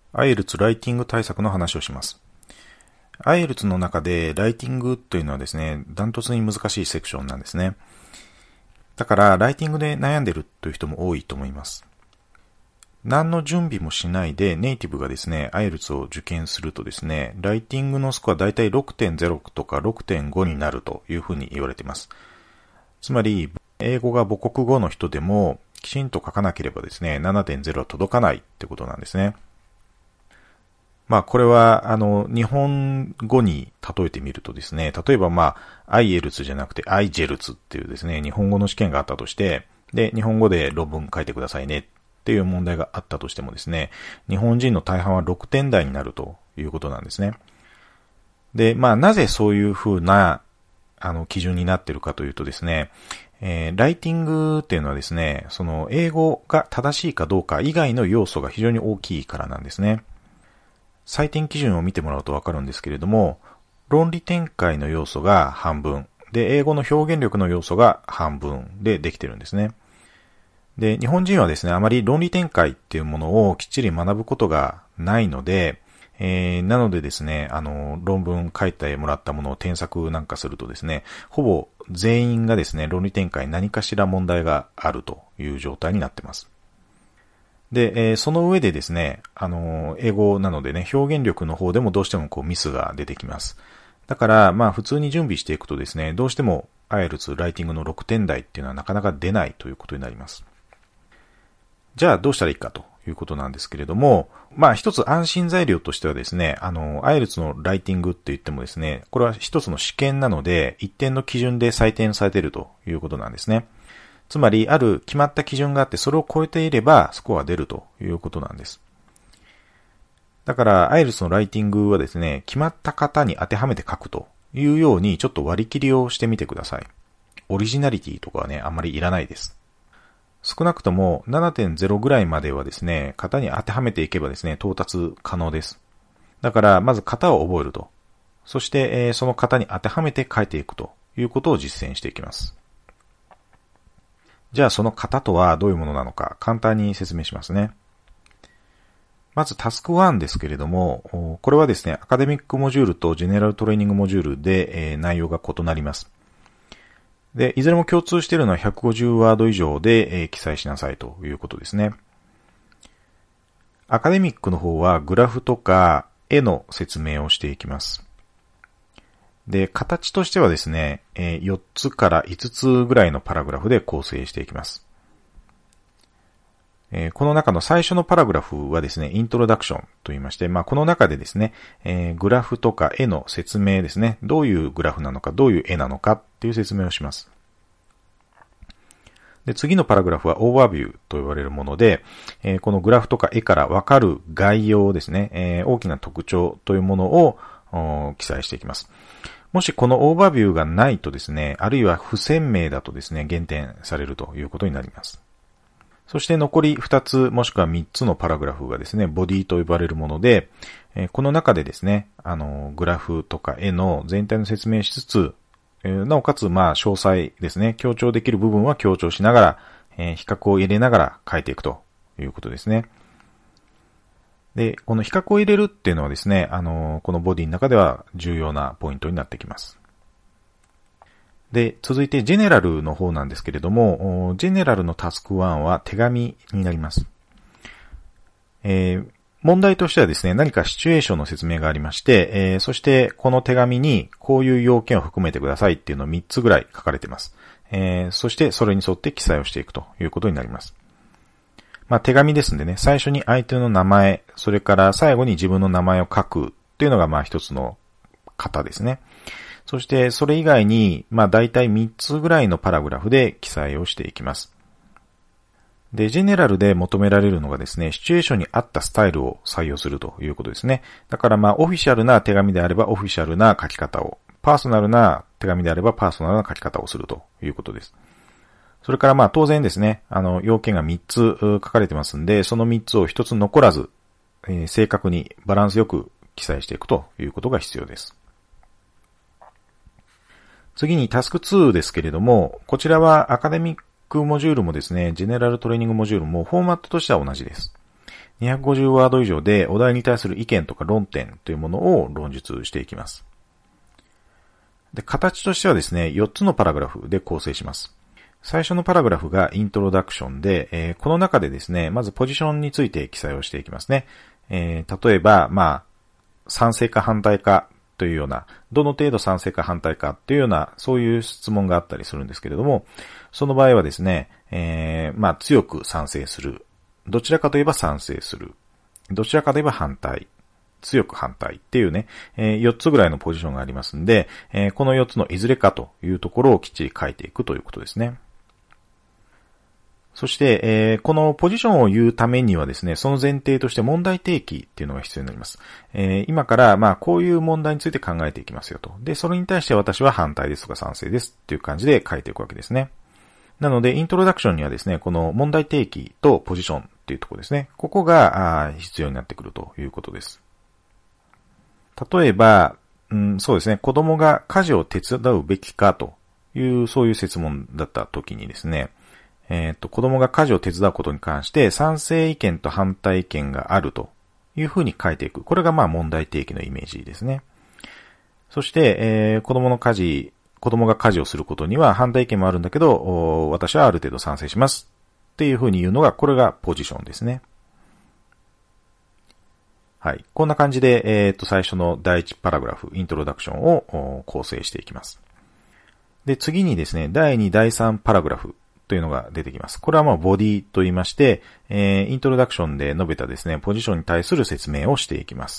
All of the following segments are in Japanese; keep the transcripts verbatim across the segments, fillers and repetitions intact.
アイエルツ ライティング対策の話をします。アイエルツ の中でライティングというのはですね、ダントツに難しいセクションなんですね。だからライティングで悩んでるという人も多いと思います。何の準備もしないでネイティブがですね、アイエルツ を受験するとですね、ライティングのスコアだいたい ろくてんゼロ とか ろくてんご になるというふうに言われています。つまり、英語が母国語の人でもきちんと書かなければですね、ななてんゼロ は届かないってことなんですね。まあこれはあの日本語に例えてみるとですね、例えばまあ アイエルツ じゃなくて アイジェルツ っていうですね、日本語の試験があったとして、で日本語で論文書いてくださいねっていう問題があったとしてもですね、日本人の大半はろくてん台になるということなんですね。で、まあなぜそういうふうなあの基準になっているかというとですね、えー、ライティングっていうのはですね、その英語が正しいかどうか以外の要素が非常に大きいからなんですね。採点基準を見てもらうとわかるんですけれども、論理展開の要素が半分、で、英語の表現力の要素が半分でできてるんですね。で、日本人はですね、あまり論理展開っていうものをきっちり学ぶことがないので、えー、なのでですね、あの、論文書いてもらったものを添削なんかするとですね、ほぼ全員がですね、論理展開何かしら問題があるという状態になっています。で、えー、その上でですね、あの、英語なのでね、表現力の方でもどうしてもこうミスが出てきます。だから、まあ普通に準備していくとですね、どうしても アイエルツ ライティングのろくてん台っていうのはなかなか出ないということになります。じゃあどうしたらいいかということなんですけれども、まあ一つ安心材料としてはですね、あの、アイエルツ のライティングって言ってもですね、これは一つの試験なので、一定の基準で採点されているということなんですね。つまり、ある決まった基準があって、それを超えていれば、スコアが出るということなんです。だから、アイエルツ のライティングはですね、決まった方に当てはめて書くというように、ちょっと割り切りをしてみてください。オリジナリティとかはね、あんまりいらないです。少なくとも ななてんゼロ ぐらいまではですね、型に当てはめていけばですね、到達可能です。だから、まず型を覚えると。そして、えー、その型に当てはめて書いていくということを実践していきます。じゃあその型とはどういうものなのか簡単に説明しますね。まずタスクワンですけれども、これはですね、アカデミックモジュールとジェネラルトレーニングモジュールで、えー、内容が異なります。で、いずれも共通しているのはひゃくごじゅうワード以上で、えー、記載しなさいということですね。アカデミックの方はグラフとか絵の説明をしていきます。で、形としてはですね、えー、よっつからいつつぐらいのパラグラフで構成していきます。えー、この中の最初のパラグラフはですね、イントロダクションと言いまして、まあ、この中でですね、えー、グラフとか絵の説明ですね、どういうグラフなのか、どういう絵なのかっていう説明をします。で、次のパラグラフはオーバービューと呼ばれるもので、えー、このグラフとか絵からわかる概要ですね、えー、大きな特徴というものを記載していきます。もしこのオーバービューがないとですね、あるいは不鮮明だとですね、減点されるということになります。そして残りふたつもしくはみっつのパラグラフがですね、ボディと呼ばれるもので、この中でですね、あの、グラフとか絵の全体の説明しつつ、なおかつまあ詳細ですね、強調できる部分は強調しながら、比較を入れながら書いていくということですね。で、この比較を入れるっていうのはですね、あの、このボディの中では重要なポイントになってきます。で、続いてジェネラルの方なんですけれども、ジェネラルのタスクワンは手紙になります。えー、問題としてはですね、何かシチュエーションの説明がありまして、えー、そしてこの手紙にこういう要件を含めてくださいっていうのをみっつぐらい書かれています。えー、そしてそれに沿って記載をしていくということになります。まあ手紙ですんでね、最初に相手の名前、それから最後に自分の名前を書くっていうのがまあ一つの型ですね。そしてそれ以外にまあ大体みっつぐらいのパラグラフで記載をしていきます。で、ジェネラルで求められるのがですね、シチュエーションに合ったスタイルを採用するということですね。だからまあオフィシャルな手紙であればオフィシャルな書き方を、パーソナルな手紙であればパーソナルな書き方をするということです。それからまあ当然ですね、あの要件がみっつ書かれてますんで、そのみっつをひとつ残らず、えー、正確にバランスよく記載していくということが必要です。次にタスクツーですけれども、こちらはアカデミックモジュールもですね、ジェネラルトレーニングモジュールもフォーマットとしては同じです。 にひゃくごじゅうワード以上でお題に対する意見とか論点というものを論述していきます。で、形としてはですね、よっつのパラグラフで構成します。最初のパラグラフがイントロダクションで、えー、この中でですね、まずポジションについて記載をしていきますね。えー、例えば、まあ、賛成か反対かというような、どの程度賛成か反対かというような、そういう質問があったりするんですけれども、その場合はですね、えー、まあ、強く賛成する。どちらかといえば賛成する。どちらかといえば反対。強く反対っていうね、えー、よっつぐらいのポジションがありますんで、えー、このよっつのいずれかというところをきっちり書いていくということですね。そして、えー、このポジションを言うためにはですね、その前提として問題提起っていうのが必要になります。えー、今から、まあ、こういう問題について考えていきますよと。で、それに対して私は反対ですとか賛成ですっていう感じで書いていくわけですね。なので、イントロダクションにはですね、この問題提起とポジションっていうところですね。ここが必要になってくるということです。例えば、うん、そうですね、子供が家事を手伝うべきかという、そういう設問だった時にですね、えっと、子供が家事を手伝うことに関して賛成意見と反対意見があるというふうに書いていく。これがまあ問題提起のイメージですね。そして、えー、子供の家事、子供が家事をすることには反対意見もあるんだけど、私はある程度賛成しますっていうふうに言うのが、これがポジションですね。はい。こんな感じで、えっと、最初の第一パラグラフ、イントロダクションを構成していきます。で、次にですね、だいに、だいさんパラグラフというのが出てきます。これはまあボディと言いまして、えー、イントロダクションで述べたですね、ポジションに対する説明をしていきます。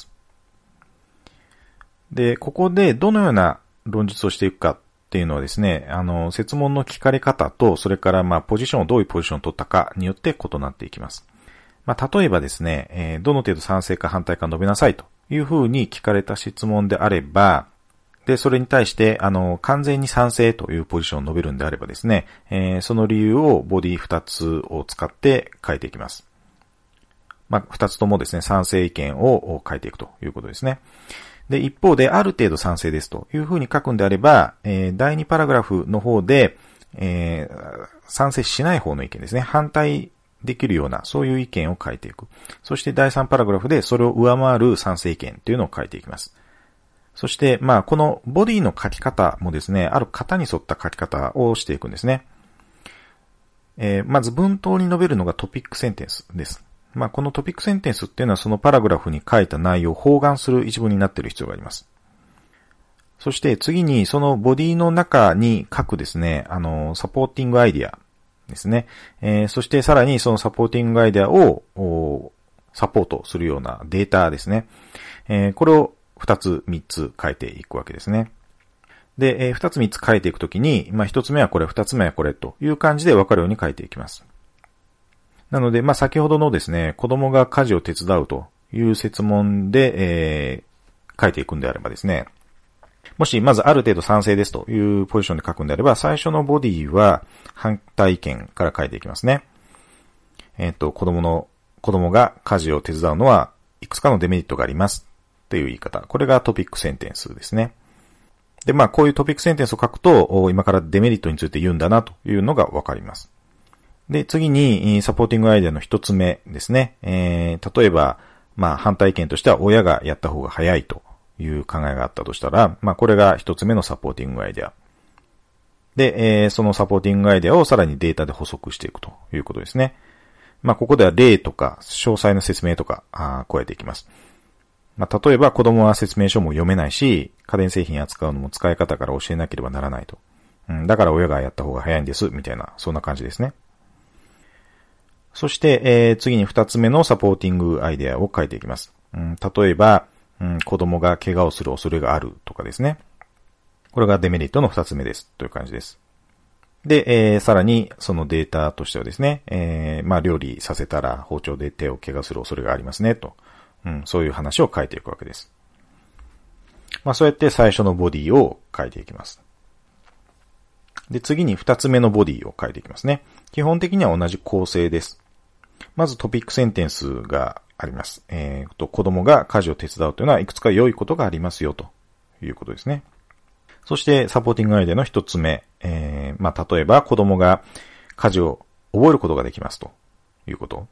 で、ここでどのような論述をしていくかっていうのはですね、あの、設問の聞かれ方と、それからまあポジションをどういうポジションを取ったかによって異なっていきます。まあ、例えばですね、えー、どの程度賛成か反対か述べなさいというふうに聞かれた質問であれば、で、それに対して、あの、完全に賛成というポジションを述べるんであればですね、えー、その理由をボディふたつを使って書いていきます。まあ、ふたつともですね、賛成意見を書いていくということですね。で、一方で、ある程度賛成ですというふうに書くんであれば、えー、だいにパラグラフの方で、えー、賛成しない方の意見ですね、反対できるような、そういう意見を書いていく。そしてだいさんパラグラフでそれを上回る賛成意見というのを書いていきます。そして、まあ、このボディの書き方もですね、ある型に沿った書き方をしていくんですね。えー、まず文頭に述べるのがトピックセンテンスです。まあ、このトピックセンテンスっていうのはそのパラグラフに書いた内容を包含する一文になっている必要があります。そして次にそのボディの中に書くですね、あの、サポーティングアイディアですね。えー、そしてさらにそのサポーティングアイデアをサポートするようなデータですね。えー、これをふたつ、みっつ書いていくわけですね。で、えー、ふたつ、みっつ書いていくときに、まあ、ひとつめはこれ、ふたつめはこれという感じで分かるように書いていきます。なので、まあ、先ほどのですね、子供が家事を手伝うという設問で、えー、書いていくんであればですね、もし、まずある程度賛成ですというポジションで書くんであれば、最初のボディは反対意見から書いていきますね。えっと、子供の、子供が家事を手伝うのはいくつかのデメリットがありますという言い方。これがトピックセンテンスですね。で、まあ、こういうトピックセンテンスを書くと、今からデメリットについて言うんだなというのがわかります。で、次に、サポーティングアイデアの一つ目ですね。えー、例えば、まあ、反対意見としては親がやった方が早いという考えがあったとしたら、まあ、これが一つ目のサポーティングアイデア。で、えー、そのサポーティングアイデアをさらにデータで補足していくということですね。まあ、ここでは例とか、詳細な説明とか、あ加えていきます。まあ、例えば子供は説明書も読めないし、家電製品扱うのも使い方から教えなければならないと。うん、だから親がやった方が早いんです、みたいな、そんな感じですね。そして、えー、次に二つ目のサポーティングアイデアを書いていきます。うん、例えば、うん、子供が怪我をする恐れがあるとかですね。これがデメリットの二つ目です。という感じです。で、えー、さらにそのデータとしてはですね、えー、まあ料理させたら包丁で手を怪我する恐れがありますね、と。うん、そういう話を書いていくわけです。まあそうやって最初のボディを書いていきます。で、次に二つ目のボディを書いていきますね。基本的には同じ構成です。まずトピックセンテンスがあります。えーと、子供が家事を手伝うというのはいくつか良いことがありますよということですね。そしてサポーティングアイデアの一つ目、えー、まあ例えば子供が家事を覚えることができますということ。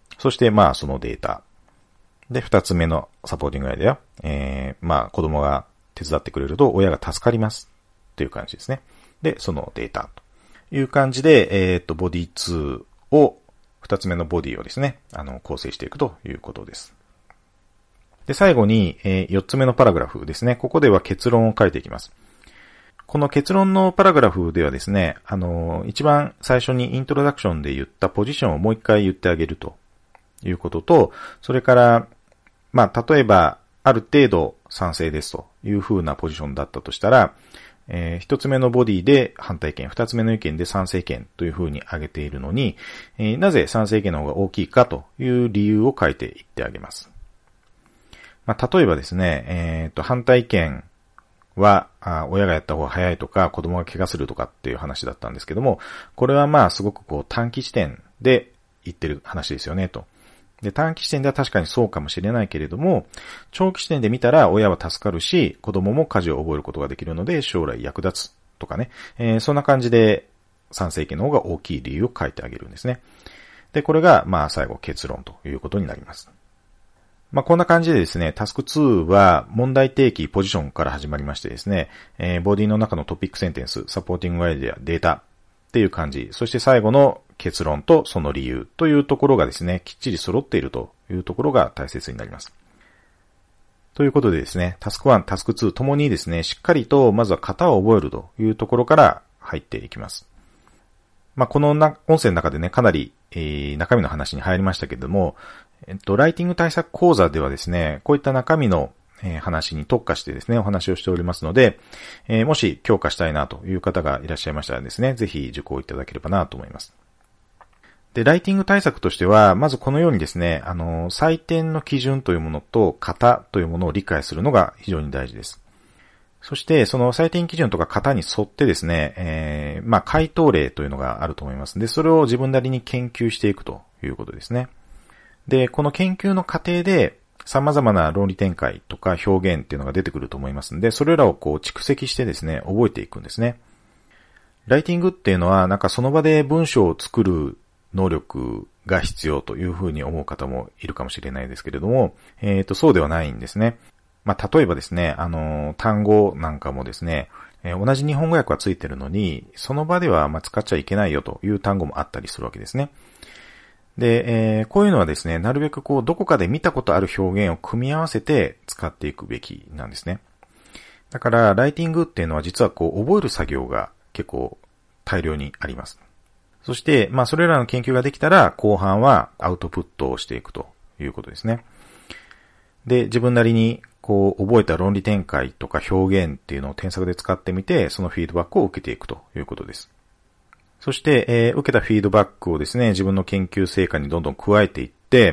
そしてまあそのデータ。で、二つ目のサポーティングアイデア。えー、まあ子供が手伝ってくれると親が助かりますっていう感じですね。で、そのデータという感じで、えっと、ボディツーを、二つ目のボディをですね、あの、構成していくということです。で、最後に、えー、四つ目のパラグラフですね。ここでは結論を書いていきます。この結論のパラグラフではですね、あの、一番最初にイントロダクションで言ったポジションをもう一回言ってあげるということと、それから、まあ、例えば、ある程度賛成ですという風なポジションだったとしたら、えー、一つ目のボディで反対意見、二つ目の意見で賛成意見という風に挙げているのに、えー、なぜ賛成意見の方が大きいかという理由を書いていってあげます。まあ、例えばですね、えっと、反対意見は、あ、親がやった方が早いとか、子供が怪我するとかっていう話だったんですけども、これはまあすごくこう短期視点で言ってる話ですよねと。で、短期視点では確かにそうかもしれないけれども、長期視点で見たら親は助かるし、子供も家事を覚えることができるので将来役立つとかね、えー、そんな感じで賛成意見の方が大きい理由を書いてあげるんですね。で、これがまあ最後結論ということになります。まあ、こんな感じでですね、タスクツーは問題提起ポジションから始まりましてですね、えー、ボディの中のトピックセンテンス、サポーティングアイデア、データっていう感じ、そして最後の結論とその理由というところがですね、きっちり揃っているというところが大切になります。ということでですね、タスクワン、タスクツーともにですね、しっかりとまずは型を覚えるというところから入っていきます。まあ、このな音声の中でね、かなり、えー、中身の話に入りましたけれども、えっと、ライティング対策講座ではですね、こういった中身の、えー、話に特化してですね、お話をしておりますので、えー、もし強化したいなという方がいらっしゃいましたらですね、ぜひ受講いただければなと思います。で、ライティング対策としては、まずこのようにですね、あの、採点の基準というものと型というものを理解するのが非常に大事です。そして、その採点基準とか型に沿ってですね、えー、まあ、回答例というのがあると思いますので、それを自分なりに研究していくということですね。で、この研究の過程で、様々な論理展開とか表現っていうのが出てくると思いますので、それらをこう蓄積してですね、覚えていくんですね。ライティングっていうのは、なんかその場で文章を作る能力が必要というふうに思う方もいるかもしれないですけれども、えっと、そうではないんですね。まあ、例えばですね、あの、単語なんかもですね、えー、同じ日本語訳はついてるのに、その場ではまあ使っちゃいけないよという単語もあったりするわけですね。で、えー、こういうのはですね、なるべくこう、どこかで見たことある表現を組み合わせて使っていくべきなんですね。だから、ライティングっていうのは実はこう、覚える作業が結構大量にあります。そして、まあ、それらの研究ができたら、後半はアウトプットをしていくということですね。で、自分なりにこう、覚えた論理展開とか表現っていうのを添削で使ってみて、そのフィードバックを受けていくということです。そして、えー、受けたフィードバックをですね、自分の研究成果にどんどん加えていって、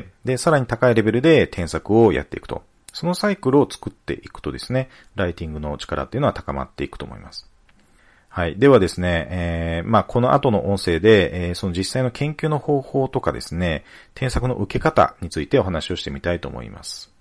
で、さらに高いレベルで添削をやっていくと。そのサイクルを作っていくとですね、ライティングの力っていうのは高まっていくと思います。はい。ではですね、えー、まあ、この後の音声で、えー、その実際の研究の方法とかですね、添削の受け方についてお話をしてみたいと思います。